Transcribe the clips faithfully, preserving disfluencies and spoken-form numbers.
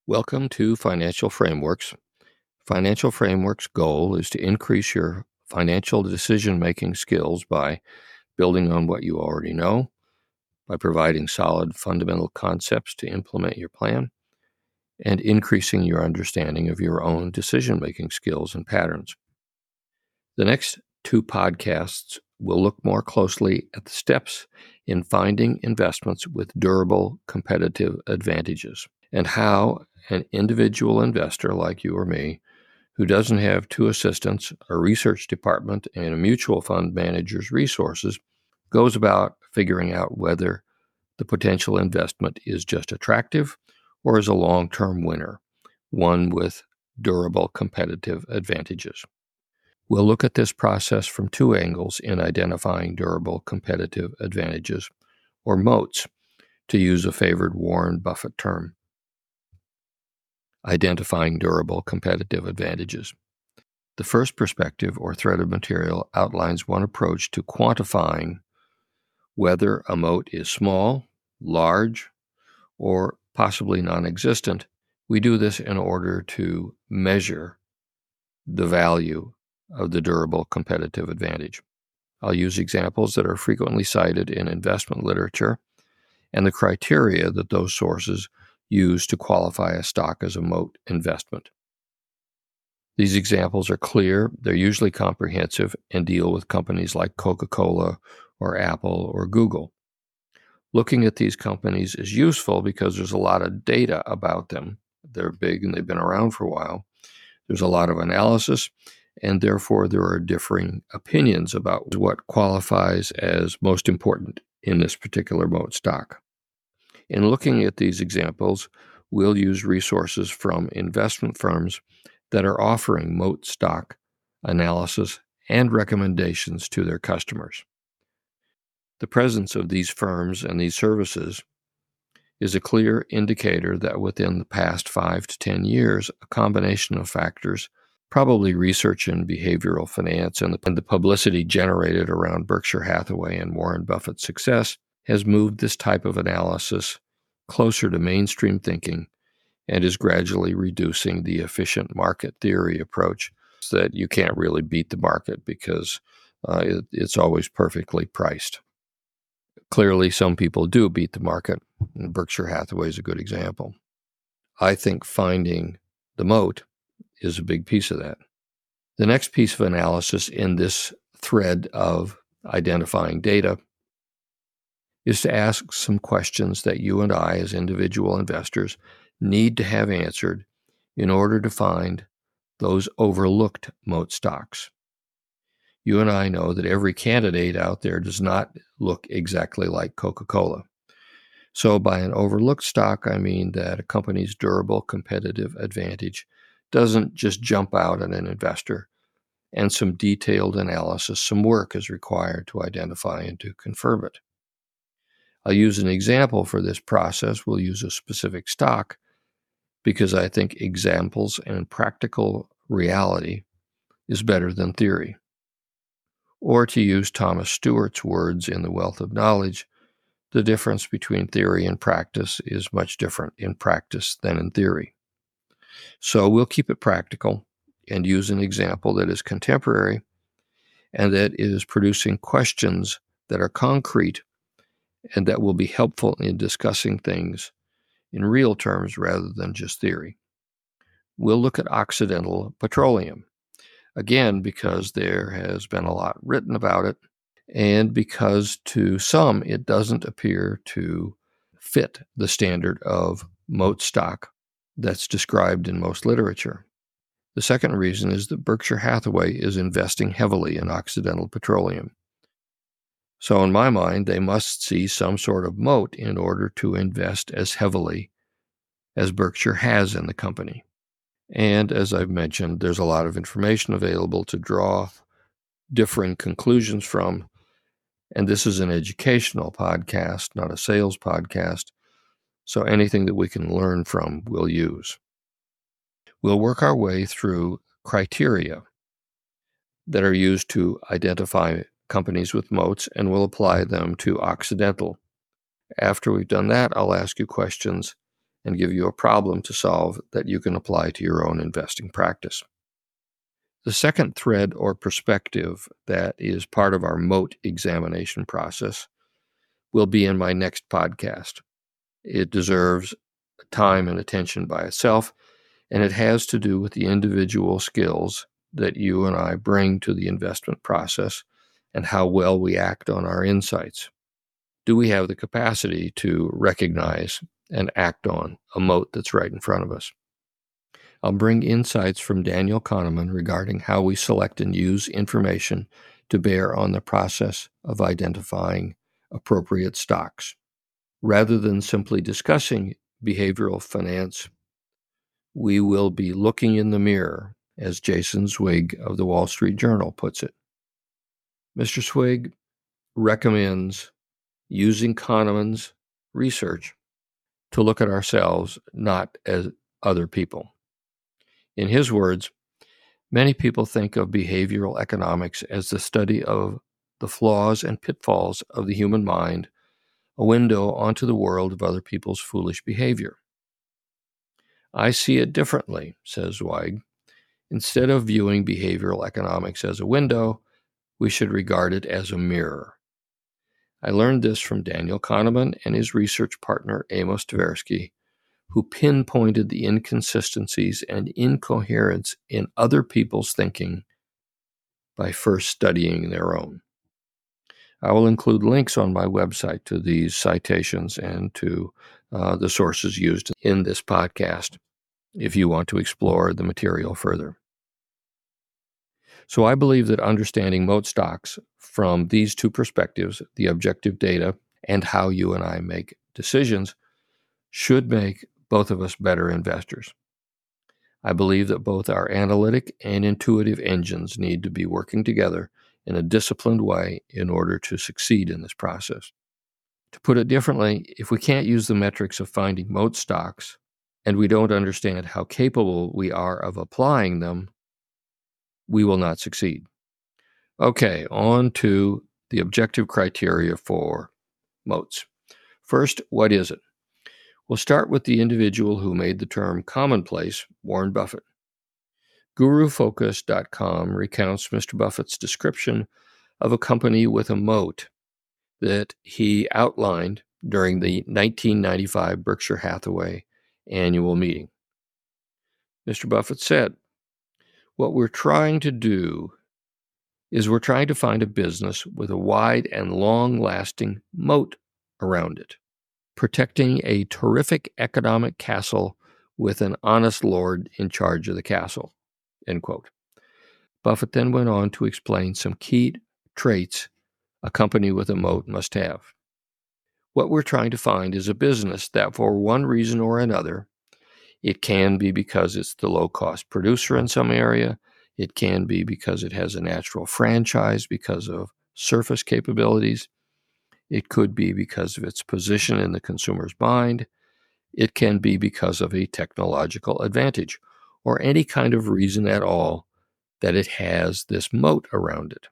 Welcome to Financial Frameworks. Financial Frameworks' goal is to increase your financial decision-making skills by building on what you already know, by providing solid fundamental concepts to implement your plan, and increasing your understanding of your own decision-making skills and patterns. The next two podcasts will look more closely at the steps in finding investments with durable competitive advantages and how an individual investor like you or me, who doesn't have two assistants, a research department, and a mutual fund manager's resources, goes about figuring out whether the potential investment is just attractive or is a long-term winner, one with durable competitive advantages. We'll look at this process from two angles in identifying durable competitive advantages, or moats, to use a favored Warren Buffett term. Identifying durable competitive advantages. The first perspective or thread of material outlines one approach to quantifying whether a moat is small, large, or possibly non-existent. We do this in order to measure the value of the durable competitive advantage. I'll use examples that are frequently cited in investment literature and the criteria that those sources use to qualify a stock as a moat investment. These examples are clear, they're usually comprehensive, and deal with companies like Coca-Cola or Apple or Google. Looking at these companies is useful because there's a lot of data about them. They're big and they've been around for a while. There's a lot of analysis, and therefore there are differing opinions about what qualifies as most important in this particular moat stock. In looking at these examples, we'll use resources from investment firms that are offering moat stock analysis and recommendations to their customers. The presence of these firms and these services is a clear indicator that within the past five to ten years, a combination of factors, probably research in behavioral finance and the, and the publicity generated around Berkshire Hathaway and Warren Buffett's success, has moved this type of analysis closer to mainstream thinking and is gradually reducing the efficient market theory approach so that you can't really beat the market because uh, it, it's always perfectly priced. Clearly, some people do beat the market, and Berkshire Hathaway is a good example. I think finding the moat is a big piece of that. The next piece of analysis in this thread of identifying data is to ask some questions that you and I, as individual investors, need to have answered in order to find those overlooked moat stocks. You and I know that every candidate out there does not look exactly like Coca-Cola. So by an overlooked stock, I mean that a company's durable competitive advantage doesn't just jump out at an investor, and some detailed analysis, some work is required to identify and to confirm it. I'll use an example for this process. We'll use a specific stock because I think examples and practical reality is better than theory. Or to use Thomas Stewart's words in The Wealth of Knowledge, the difference between theory and practice is much different in practice than in theory. So we'll keep it practical and use an example that is contemporary and that is producing questions that are concrete and that will be helpful in discussing things in real terms rather than just theory. We'll look at Occidental Petroleum, again, because there has been a lot written about it, and because to some it doesn't appear to fit the standard of moat stock that's described in most literature. The second reason is that Berkshire Hathaway is investing heavily in Occidental Petroleum. So in my mind, they must see some sort of moat in order to invest as heavily as Berkshire has in the company. And as I've mentioned, there's a lot of information available to draw differing conclusions from. And this is an educational podcast, not a sales podcast. So anything that we can learn from, we'll use. We'll work our way through criteria that are used to identify companies with moats, and we'll apply them to Occidental. After we've done that, I'll ask you questions and give you a problem to solve that you can apply to your own investing practice. The second thread or perspective that is part of our moat examination process will be in my next podcast. It deserves time and attention by itself, and it has to do with the individual skills that you and I bring to the investment process and how well we act on our insights. Do we have the capacity to recognize and act on a moat that's right in front of us? I'll bring insights from Daniel Kahneman regarding how we select and use information to bear on the process of identifying appropriate stocks. Rather than simply discussing behavioral finance, we will be looking in the mirror, as Jason Zweig of the Wall Street Journal puts it. Mister Zweig recommends using Kahneman's research to look at ourselves not as other people. In his words, many people think of behavioral economics as the study of the flaws and pitfalls of the human mind, a window onto the world of other people's foolish behavior. I see it differently, says Zweig. Instead of viewing behavioral economics as a window, we should regard it as a mirror. I learned this from Daniel Kahneman and his research partner Amos Tversky, who pinpointed the inconsistencies and incoherence in other people's thinking by first studying their own. I will include links on my website to these citations and to uh, the sources used in this podcast if you want to explore the material further. So I believe that understanding moat stocks from these two perspectives, the objective data and how you and I make decisions, should make both of us better investors. I believe that both our analytic and intuitive engines need to be working together in a disciplined way in order to succeed in this process. To put it differently, if we can't use the metrics of finding moat stocks and we don't understand how capable we are of applying them, we will not succeed. Okay, on to the objective criteria for moats. First, what is it? We'll start with the individual who made the term commonplace, Warren Buffett. Guru Focus dot com recounts Mister Buffett's description of a company with a moat that he outlined during the nineteen ninety-five Berkshire Hathaway annual meeting. Mister Buffett said, "What we're trying to do is we're trying to find a business with a wide and long-lasting moat around it, protecting a terrific economic castle with an honest lord in charge of the castle." End quote. Buffett then went on to explain some key traits a company with a moat must have. What we're trying to find is a business that, for one reason or another, it can be because it's the low-cost producer in some area, it can be because it has a natural franchise because of surface capabilities, it could be because of its position in the consumer's mind, it can be because of a technological advantage, or any kind of reason at all that it has this moat around it.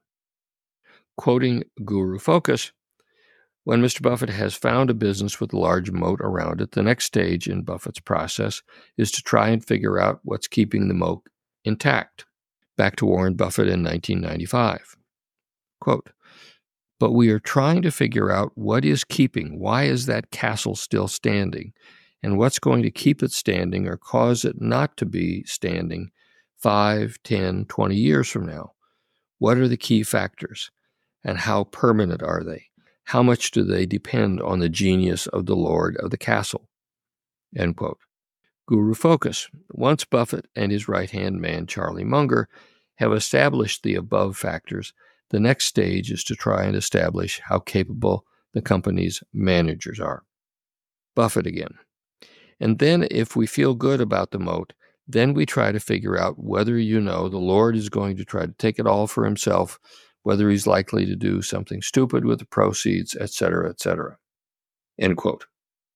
Quoting Guru Focus, when Mister Buffett has found a business with a large moat around it, the next stage in Buffett's process is to try and figure out what's keeping the moat intact. Back to Warren Buffett in nineteen ninety-five. Quote, "But we are trying to figure out what is keeping, why is that castle still standing, and what's going to keep it standing or cause it not to be standing five, ten, twenty years from now. What are the key factors, and how permanent are they? How much do they depend on the genius of the lord of the castle?" End quote. Guru Focus. Once Buffett and his right-hand man, Charlie Munger, have established the above factors, the next stage is to try and establish how capable the company's managers are. Buffett again. And then if we feel good about the moat, then we try to figure out whether, you know, the Lord is going to try to take it all for himself, whether he's likely to do something stupid with the proceeds, et cetera, et cetera. End quote.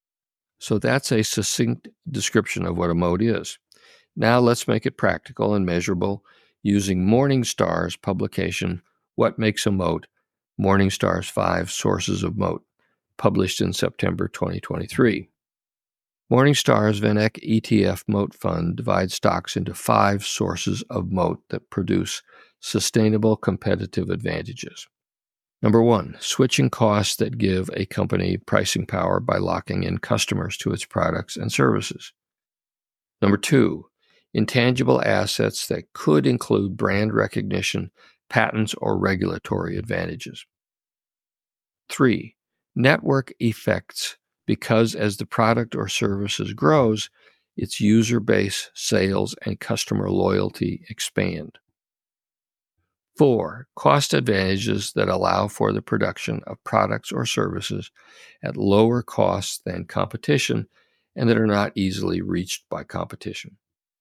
So that's a succinct description of what a moat is. Now let's make it practical and measurable using Morningstar's publication, What Makes a Moat? Morningstar's Five Sources of Moat, published in September twenty twenty-three. Morningstar's VanEck E T F Moat Fund divides stocks into five sources of moat that produce sustainable competitive advantages. Number one, switching costs that give a company pricing power by locking in customers to its products and services. Number two, intangible assets that could include brand recognition, patents, or regulatory advantages. Three, network effects, because as the product or services grows, its user base, sales, and customer loyalty expand. Four, cost advantages that allow for the production of products or services at lower costs than competition and that are not easily reached by competition.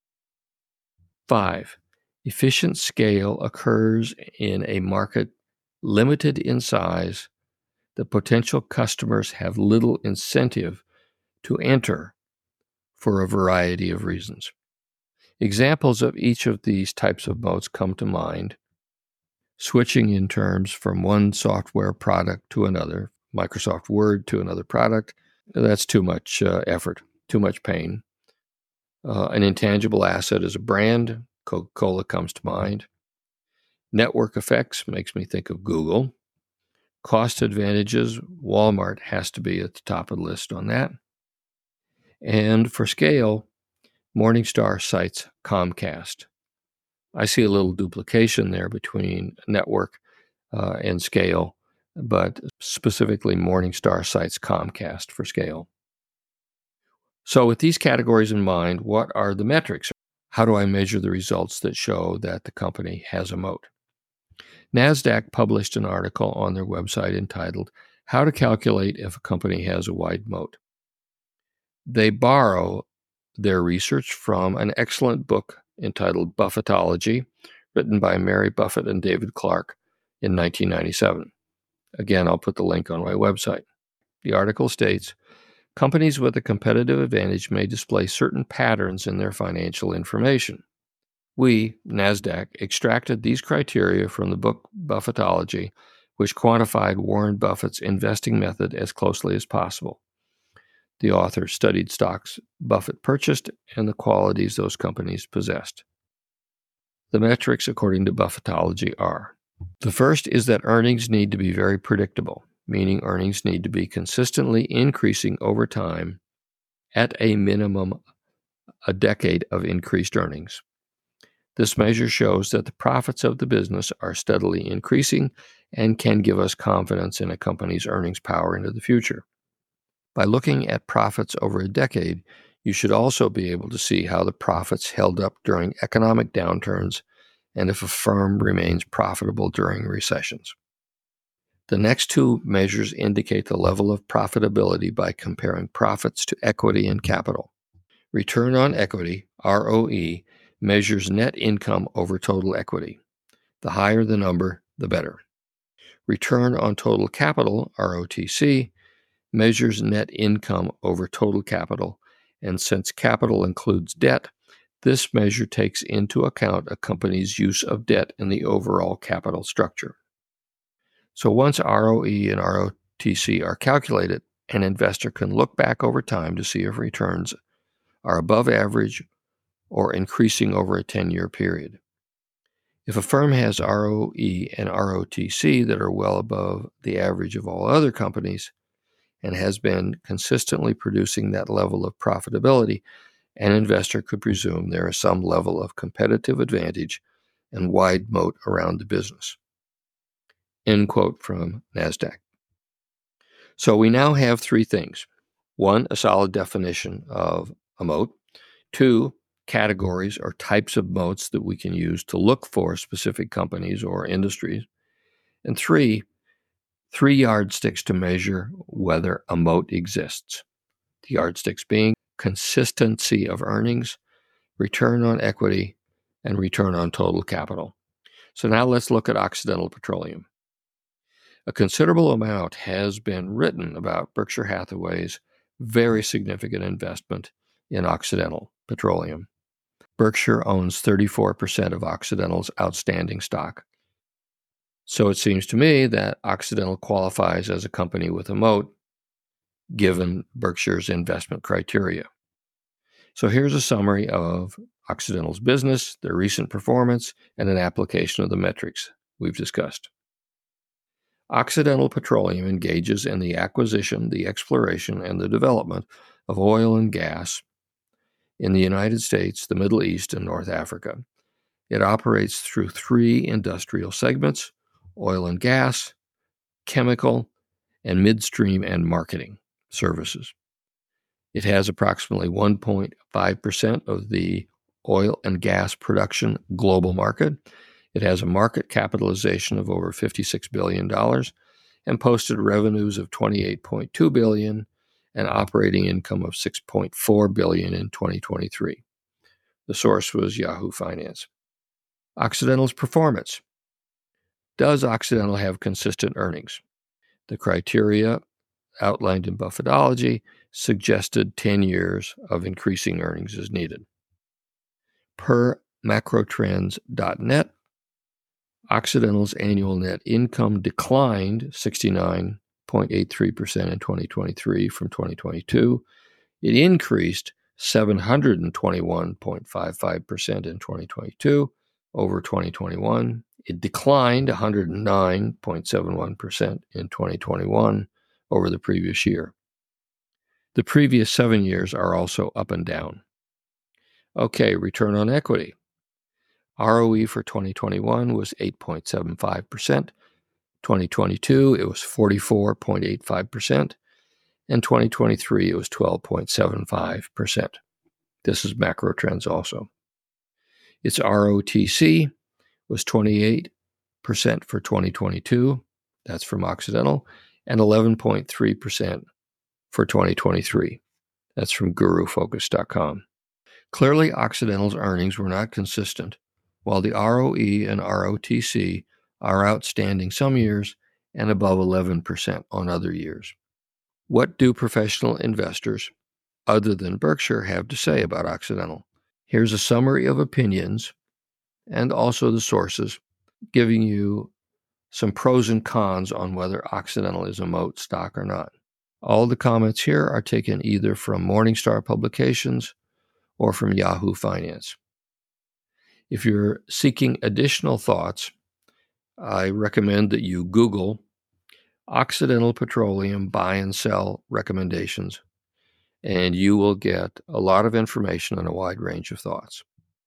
Five, efficient scale occurs in a market limited in size. The potential customers have little incentive to enter for a variety of reasons. Examples of each of these types of moats come to mind. Switching in terms from one software product to another, Microsoft Word to another product, that's too much uh, effort, too much pain. Uh, an intangible asset is a brand. Coca-Cola comes to mind. Network effects makes me think of Google. Cost advantages, Walmart has to be at the top of the list on that. And for scale, Morningstar cites Comcast. I see a little duplication there between network uh, and scale, but specifically Morningstar cites Comcast for scale. So with these categories in mind, what are the metrics? How do I measure the results that show that the company has a moat? NASDAQ published an article on their website entitled, How to Calculate If a Company Has a Wide Moat. They borrow their research from an excellent book entitled Buffettology, written by Mary Buffett and David Clark in nineteen ninety-seven. Again, I'll put the link on my website. The article states, companies with a competitive advantage may display certain patterns in their financial information. We, NASDAQ, extracted these criteria from the book Buffettology, which quantified Warren Buffett's investing method as closely as possible. The author studied stocks Buffett purchased and the qualities those companies possessed. The metrics, according to Buffettology, are: the first is that earnings need to be very predictable, meaning earnings need to be consistently increasing over time, at a minimum a decade of increased earnings. This measure shows that the profits of the business are steadily increasing and can give us confidence in a company's earnings power into the future. By looking at profits over a decade, you should also be able to see how the profits held up during economic downturns and if a firm remains profitable during recessions. The next two measures indicate the level of profitability by comparing profits to equity and capital. Return on equity, R O E, measures net income over total equity. The higher the number, the better. Return on total capital, R O T C, measures net income over total capital, and since capital includes debt, this measure takes into account a company's use of debt in the overall capital structure. So once R O E and R O T C are calculated, an investor can look back over time to see if returns are above average or increasing over a ten-year period. If a firm has R O E and R O T C that are well above the average of all other companies and has been consistently producing that level of profitability, an investor could presume there is some level of competitive advantage and wide moat around the business. End quote from NASDAQ. So we now have three things. One, a solid definition of a moat. Two, categories or types of moats that we can use to look for specific companies or industries. And three, three yardsticks to measure whether a moat exists. The yardsticks being consistency of earnings, return on equity, and return on total capital. So now let's look at Occidental Petroleum. A considerable amount has been written about Berkshire Hathaway's very significant investment in Occidental Petroleum. Berkshire owns thirty-four percent of Occidental's outstanding stock. So it seems to me that Occidental qualifies as a company with a moat, given Berkshire's investment criteria. So here's a summary of Occidental's business, their recent performance, and an application of the metrics we've discussed. Occidental Petroleum engages in the acquisition, the exploration, and the development of oil and gas in the United States, the Middle East, and North Africa. It operates through three industrial segments: oil and gas, chemical, and midstream and marketing services. It has approximately one point five percent of the oil and gas production global market. It has a market capitalization of over fifty-six billion dollars and posted revenues of twenty-eight point two billion dollars and operating income of six point four billion dollars in twenty twenty-three. The source was Yahoo Finance. Occidental's performance. Does Occidental have consistent earnings? The criteria outlined in Buffettology suggested ten years of increasing earnings is needed. Per macrotrends dot net, Occidental's annual net income declined sixty-nine point eight three percent in twenty twenty-three from twenty twenty-two. It increased seven hundred twenty-one point five five percent in twenty twenty-two over twenty twenty-one. It declined one hundred nine point seven one percent in twenty twenty-one over the previous year. The previous seven years are also up and down. Okay, return on equity. R O E for twenty twenty-one was eight point seven five percent. twenty twenty-two, it was forty-four point eight five percent. And twenty twenty-three, it was twelve point seven five percent. This is macro trends also. Its R O T C was twenty-eight percent for twenty twenty-two. That's from Occidental. And eleven point three percent for twenty twenty-three. That's from guru focus dot com. Clearly, Occidental's earnings were not consistent, while the R O E and R O T C are outstanding some years and above eleven percent on other years. What do professional investors, other than Berkshire, have to say about Occidental? Here's a summary of opinions and also the sources, giving you some pros and cons on whether Occidental is a moat stock or not. All the comments here are taken either from Morningstar Publications or from Yahoo Finance. If you're seeking additional thoughts, I recommend that you Google Occidental Petroleum buy and sell recommendations, and you will get a lot of information on a wide range of thoughts.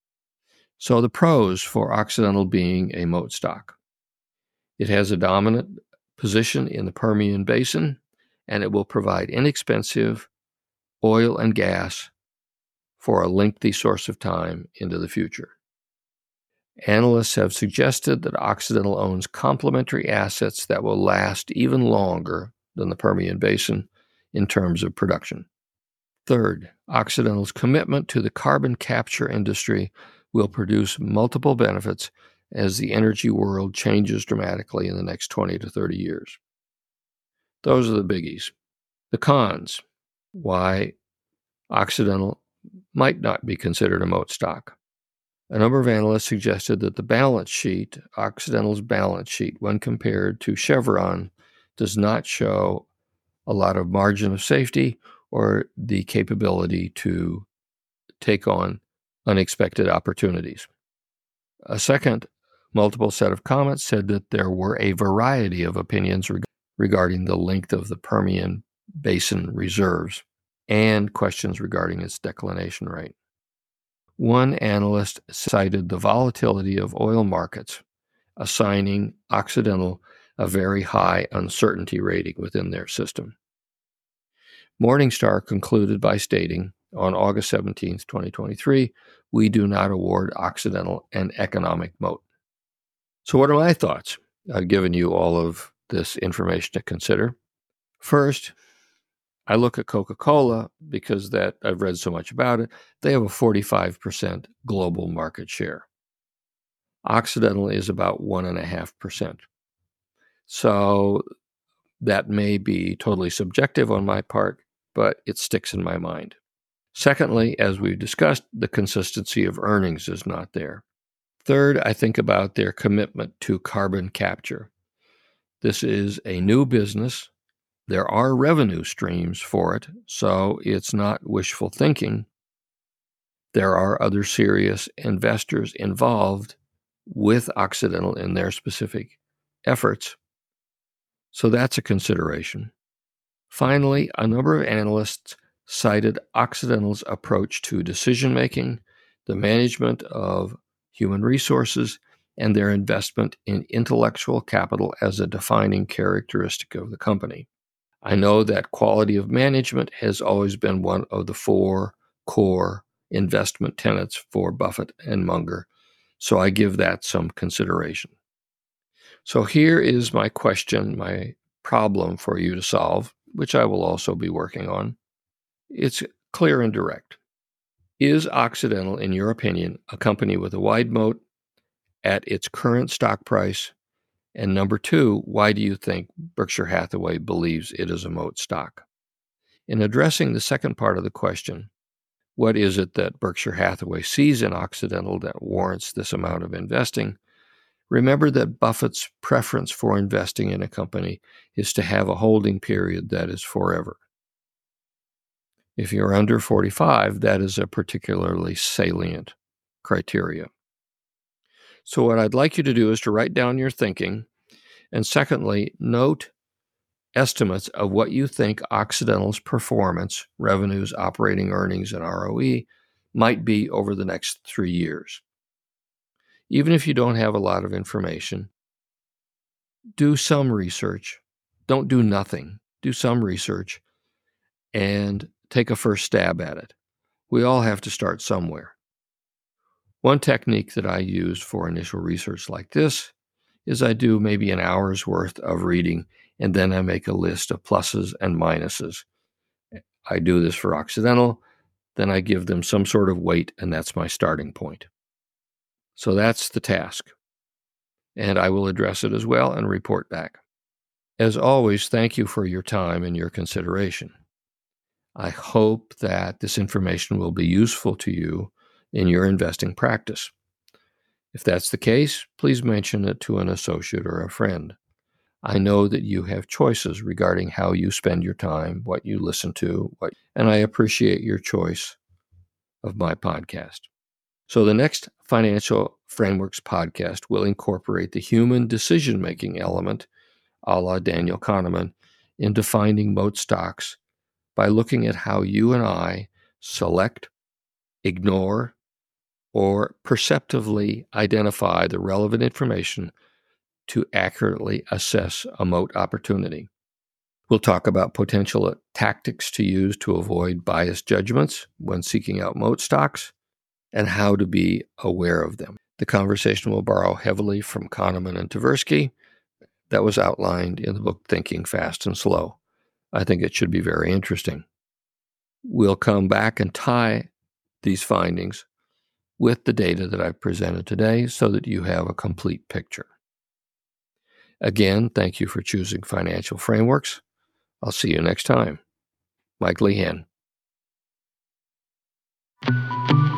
So the pros for Occidental being a moat stock. It has a dominant position in the Permian Basin, and it will provide inexpensive oil and gas for a lengthy source of time into the future. Analysts have suggested that Occidental owns complementary assets that will last even longer than the Permian Basin in terms of production. Third, Occidental's commitment to the carbon capture industry will produce multiple benefits as the energy world changes dramatically in the next twenty to thirty years. Those are the biggies. The cons, why Occidental might not be considered a moat stock. A number of analysts suggested that the balance sheet, Occidental's balance sheet, when compared to Chevron, does not show a lot of margin of safety or the capability to take on unexpected opportunities. A second multiple set of comments said that there were a variety of opinions reg- regarding the length of the Permian Basin reserves and questions regarding its declination rate. One analyst cited the volatility of oil markets, assigning Occidental a very high uncertainty rating within their system. Morningstar concluded by stating, on August seventeenth, twenty twenty-three, we do not award Occidental an economic moat. So what are my thoughts? I've given you all of this information to consider. First, I look at Coca-Cola because that I've read so much about it. They have a forty-five percent global market share. Occidental is about one point five percent. So that may be totally subjective on my part, but it sticks in my mind. Secondly, as we've discussed, the consistency of earnings is not there. Third, I think about their commitment to carbon capture. This is a new business. There are revenue streams for it, so it's not wishful thinking. There are other serious investors involved with Occidental in their specific efforts, so that's a consideration. Finally, a number of analysts cited Occidental's approach to decision-making, the management of human resources, and their investment in intellectual capital as a defining characteristic of the company. I know that quality of management has always been one of the four core investment tenets for Buffett and Munger, so I give that some consideration. So here is my question, my problem for you to solve, which I will also be working on. It's clear and direct. Is Occidental, in your opinion, a company with a wide moat at its current stock price? And number two, why do you think Berkshire Hathaway believes it is a moat stock? In addressing the second part of the question, what is it that Berkshire Hathaway sees in Occidental that warrants this amount of investing? Remember that Buffett's preference for investing in a company is to have a holding period that is forever. If you're under forty-five, that is a particularly salient criteria. So what I'd like you to do is to write down your thinking, and secondly, note estimates of what you think Occidental's performance, revenues, operating earnings, and R O E might be over the next three years. Even if you don't have a lot of information, do some research. Don't do nothing. Do some research and take a first stab at it. We all have to start somewhere. One technique that I use for initial research like this is I do maybe an hour's worth of reading, and then I make a list of pluses and minuses. I do this for Occidental, then I give them some sort of weight, and that's my starting point. So that's the task, and I will address it as well and report back. As always, thank you for your time and your consideration. I hope that this information will be useful to you in your investing practice. If that's the case, please mention it to an associate or a friend. I know that you have choices regarding how you spend your time, what you listen to, what, and I appreciate your choice of my podcast. So the next Financial Frameworks podcast will incorporate the human decision-making element, a la Daniel Kahneman, in defining moat stocks by looking at how you and I select, ignore, or perceptively identify the relevant information to accurately assess a moat opportunity. We'll talk about potential tactics to use to avoid biased judgments when seeking out moat stocks and how to be aware of them. The conversation will borrow heavily from Kahneman and Tversky that was outlined in the book Thinking Fast and Slow. I think it should be very interesting. We'll come back and tie these findings with the data that I've presented today so that you have a complete picture. Again, thank you for choosing Financial Frameworks. I'll see you next time. Mike Lehan.